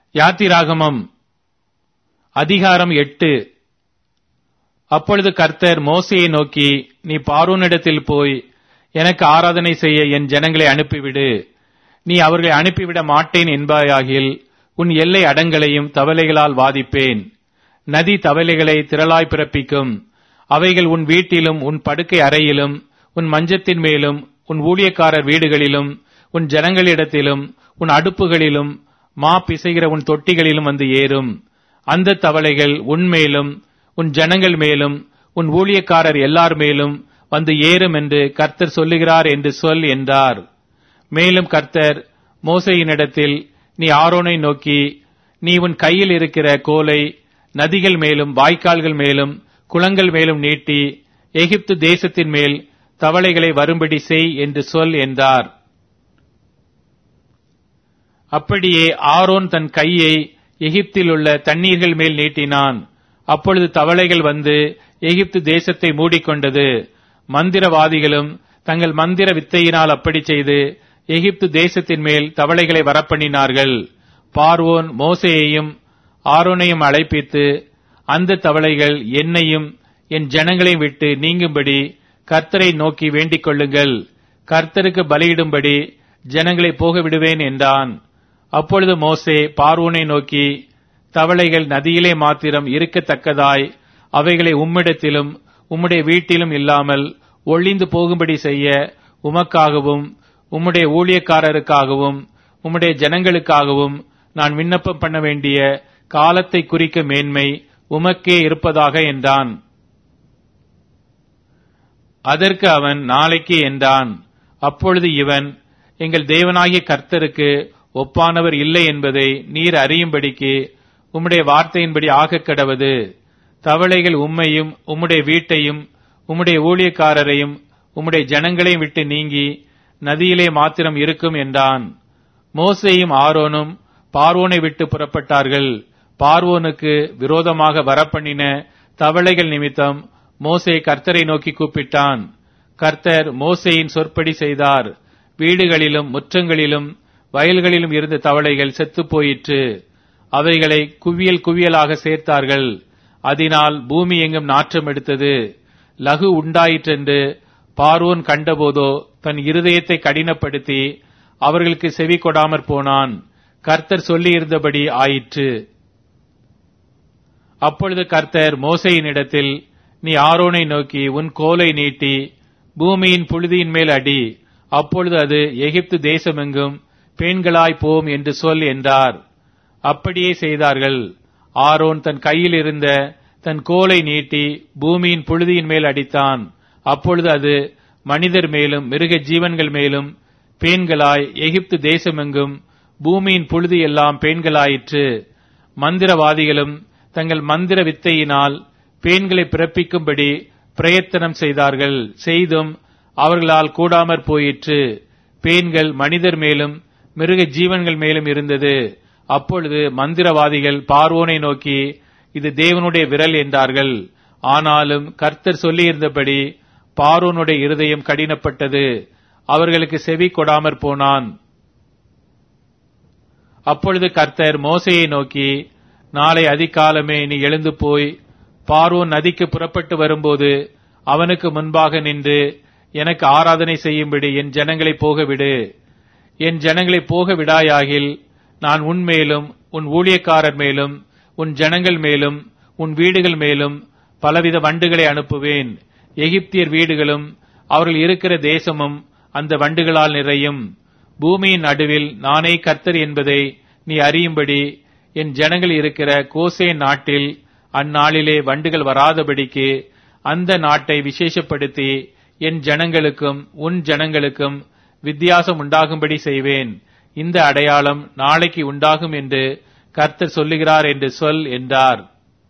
யாத்திராகமம் அதிகாரம் 8. அப்பொழுது கர்த்தர் மோசேயை நோக்கி, நீ பார்வோனிடத்தில் போய் எனக்கு ஆராதனை செய்ய என் ஜனங்களை அனுப்பிவிடு. நீ அவர்களை அனுப்பிவிட மாட்டேன் என்பாயாகில் உன் எல்லை அடங்களையும் தவளைகளால் வாதிப்பேன். நதி தவளைகளை திரளாய் பிறப்பிக்கும். அவைகள் உன் வீட்டிலும் உன் படுக்கை அறையிலும் உன் மஞ்சத்தின் மேலும் உன் ஊழியக்காரர் வீடுகளிலும் உன் ஜனங்களிடத்திலும் உன் அடுப்புகளிலும் மா பிசைகிற உன் தொட்டிகளிலும் வந்து ஏறும். அந்த தவளைகள் உன் மேலும் உன் ஜனங்கள் மேலும் உன் ஊழியக்காரர் எல்லார் மேலும் வந்து ஏறும் என்று கர்த்தர் சொல்லுகிறார் என்று சொல் என்றார். மேலும் கர்த்தர் மோசேயினிடத்தில், நீ ஆரோனை நோக்கி, நீ உன் கையில் இருக்கிற கோலை நதிகள் மேலும் வாய்க்கால்கள் மேலும் குளங்கள் மேலும் நீட்டி எகிப்து தேசத்தின் மேல் தவளைகளை வரும்படி செய் என்று சொல் என்றார். அப்படியே ஆரோன் தன் கையை எகிப்தில் உள்ள தண்ணீர்கள் மேல் நீட்டினான். அப்பொழுது தவளைகள் வந்து எகிப்து தேசத்தை மூடிக்கொண்டது. மந்திரவாதிகளும் தங்கள் மந்திர வித்தையினால் அப்படி செய்து எகிப்து தேசத்தின் மேல் தவளைகளை வரப்பண்ணினார்கள். பார்வோன் மோசேயையும் ஆரோனையும் அழைப்பித்து, அந்த தவளைகள் என்னையும் என் ஜனங்களையும் விட்டு நீங்கும்படி கர்த்தரை நோக்கி வேண்டிக் கொள்ளுங்கள். கர்த்தருக்கு பலியிடும்படி ஜனங்களை போக விடுவேன் என்றான். அப்பொழுது மோசே பார்வோனை நோக்கி, தவளைகள் நதியிலே மாத்திரம் இருக்கத்தக்கதாய் அவைகளை உம்மிடத்திலும் உம்முடைய வீட்டிலும் இல்லாமல் ஒழிந்து போகும்படி செய்ய உமக்காகவும் உம்முடைய ஊழியக்காரருக்காகவும் உம்முடைய ஜனங்களுக்காகவும் நான் விண்ணப்பம் பண்ண வேண்டிய காலத்தை குறிக்க மேன்மை உமக்கே இருப்பதாக என்றான். அதற்கு அவன், நாளைக்கு என்றான். அப்பொழுது இவன், எங்கள் தேவனாகிய கர்த்தருக்கு ஒப்பானவர் இல்லை என்பதை நீர் அறியும்படிக்கு உம்முடைய வார்த்தையின்படி ஆகக் கடவது. தவளைகள் உம்மையும் உம்முடைய வீட்டையும் உம்முடைய ஊழியக்காரரையும் உம்முடைய ஜனங்களையும் விட்டு நீங்கி நதியிலே மாத்திரம் இருக்கும் என்றான். மோசேயும் ஆரோனும் பார்வோனை விட்டு புறப்பட்டார்கள். பார்வோனுக்கு விரோதமாக வரப்பண்ணின தவளைகள் நிமித்தம் மோசே கர்த்தரை நோக்கி கூப்பிட்டான். கர்த்தர் மோசேயின் சொற்படி செய்தார். வீடுகளிலும் முற்றங்களிலும் வயல்களிலும் இருந்த தவளைகள் செத்துப் போயிற்று. அவைகளை குவியல் குவியலாக சேர்த்தார்கள். அதனால் பூமி எங்கும் நாற்றம் எடுத்தது. லகு உண்டாயிற்றென்று பார்வோன் கண்டபோதோ தன் இருதயத்தை கடினப்படுத்தி அவர்களுக்கு செவி கொடாமற் போனான். கர்த்தர் சொல்லியிருந்தபடி ஆயிற்று. அப்பொழுது கர்த்தர் மோசேயினிடத்தில், நீ ஆரோனை நோக்கி உன் கோலை நீட்டி பூமியின் புழுதியின் மேல் அடி. அப்பொழுது அது எகிப்து தேசமெங்கும் பெண்களாய் போம் என்று சொல் என்றார். அப்படியே செய்தார்கள். ஆரோன் தன் கையில் இருந்த தன் கோலை நீட்டி பூமியின் புழுதியின் மேல் அடித்தான். அப்பொழுது அது மனிதர் மேலும் மிருக ஜீவன்கள் மேலும் பேன்களாய் எகிப்து தேசமெங்கும் பூமியின் புழுதி எல்லாம் பேன்களாயிற்று. மந்திரவாதிகளும் தங்கள் மந்திர வித்தையினால் பேன்களை பிறப்பிக்கும்படி பிரயத்தனம் செய்தார்கள். செய்தும் அவர்களால் கூடாமற் போயிற்று. பேன்கள் மனிதர் மேலும் மிருக ஜீவன்கள் மேலும் இருந்தது. அப்பொழுது மந்திரவாதிகள் பார்வோனை நோக்கி, இது தேவனுடைய விரல் என்றார்கள். ஆனாலும் கர்த்தர் சொல்லியிருந்தபடி பார்வோனுடைய இருதயம் கடினப்பட்டது. அவர்களுக்கு செவி கொடாமற் போனான். அப்பொழுது கர்த்தர் மோசேயை நோக்கி, நாளை அதிகாலமே நீ எழுந்து போய் பார்வோன் நதிக்கு புறப்பட்டு வரும்போது அவனுக்கு முன்பாக நின்று எனக்கு ஆராதனை செய்யும்படி என் ஜனங்களை போகவிடு. என் ஜனங்களை போக விடாயாகில் நான் உன் மேலும் உன் ஊழியக்காரர் மேலும் உன் ஜனங்கள் மேலும் உன் வீடுகள் மேலும் பலவித வண்டுகளை அனுப்புவேன். எகிப்தியர் வீடுகளும் அவர்கள் இருக்கிற தேசமும் அந்த வண்டுகளால் நிறையும். பூமியின் நடுவில் நானே கர்த்தர் என்பதை நீ அறியும்படி என் ஜனங்கள் இருக்கிற கோசேன் நாட்டில் அந்நாளிலே வண்டுகள் வராதபடிக்கு அந்த நாட்டை விசேஷப்படுத்தி என் ஜனங்களுக்கும் உன் ஜனங்களுக்கும் வித்தியாசம் உண்டாகும்படி செய்வேன். இந்த அடையாளம் நாளைக்கு உண்டாகும் என்று கர்த்தர் சொல்லுகிறார் என்று சொல் என்றார்.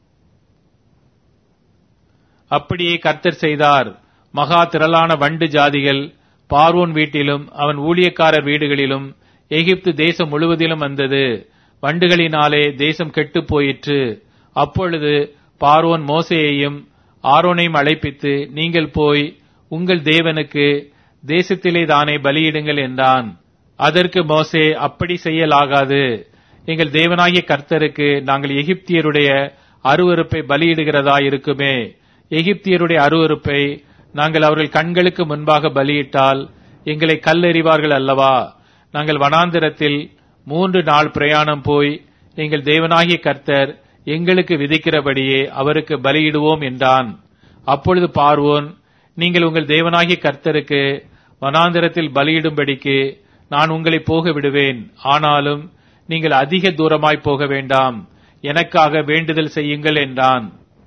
அப்படியே கர்த்தர் செய்தார். மகா திரளான வண்டு ஜாதிகள் பார்வோன் வீட்டிலும் அவன் ஊழியக்காரர் வீடுகளிலும் எகிப்து தேசம் முழுவதிலும் வந்தது. வண்டுகளினாலே தேசம் கெட்டுப் போயிற்று. அப்பொழுது பார்வோன் மோசேயையும் ஆரோனையும் அழைப்பித்து, நீங்கள் போய் உங்கள் தேவனுக்கு தேசத்திலே தானே பலியிடுங்கள் என்றான். அதற்கு மோசே, அப்படி செய்யலாகாது. எங்கள் தேவனாகிய கர்த்தருக்கு நாங்கள் எகிப்தியருடைய அருவருப்பை பலியிடுகிறதா இருக்குமே. எகிப்தியருடைய அருவருப்பை நாங்கள் அவர்கள் கண்களுக்கு முன்பாக பலியிட்டால் எங்களை கல்லெறிவார்கள் அல்லவா? நாங்கள் வனாந்திரத்தில் 3 நாள் பிரயாணம் போய் எங்கள் தேவனாகிய கர்த்தர் எங்களுக்கு விதிக்கிறபடியே அவருக்கு பலியிடுவோம் என்றான். அப்பொழுது பார்வோன், நீங்கள் உங்கள் தேவனாகிய கர்த்தருக்கு வனாந்திரத்தில் பலியிடும்படிக்கு நான் உங்களை போக விடுவேன். ஆனாலும் நீங்கள் அதிக தூரமாய் போக வேண்டாம், எனக்காக வேண்டுதல் செய்யுங்கள் என்றான்.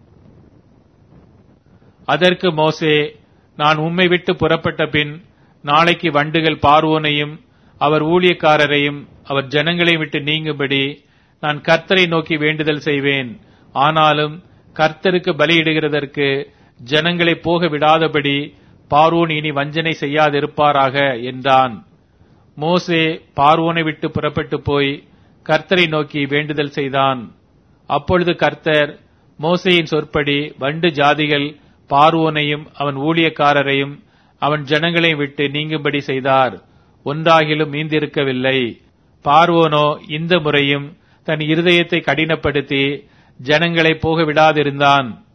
அதற்கு மோசே, நான் உம்மை விட்டு புறப்பட்ட பின் நாளைக்கு வண்டுகள் பார்வோனையும் அவர் ஊழியக்காரரையும் அவர் ஜனங்களை விட்டு நீங்கும்படி நான் கர்த்தரை நோக்கி வேண்டுதல் செய்வேன். ஆனாலும் கர்த்தருக்கு பலியிடுகிறதற்கு ஜனங்களை போக விடாதபடி பார்வோன் இனி வஞ்சனை செய்யாதிருப்பாராக என்றான். மோசே பார்வோனை விட்டு புறப்பட்டு போய் கர்த்தரை நோக்கி வேண்டுதல் செய்தான். அப்பொழுது கர்த்தர் மோசேயின் சொற்படி வண்டு ஜாதிகள் பார்வோனையும் அவன் ஊழியக்காரரையும் அவன் ஜனங்களை விட்டு நீங்கும்படி செய்தார். ஒன்றாகிலும் மீந்திருக்கவில்லை. பார்வோனோ இந்த முறையும் தன் இருதயத்தை கடினப்படுத்தி ஜனங்களை போக விடாதிருந்தான்.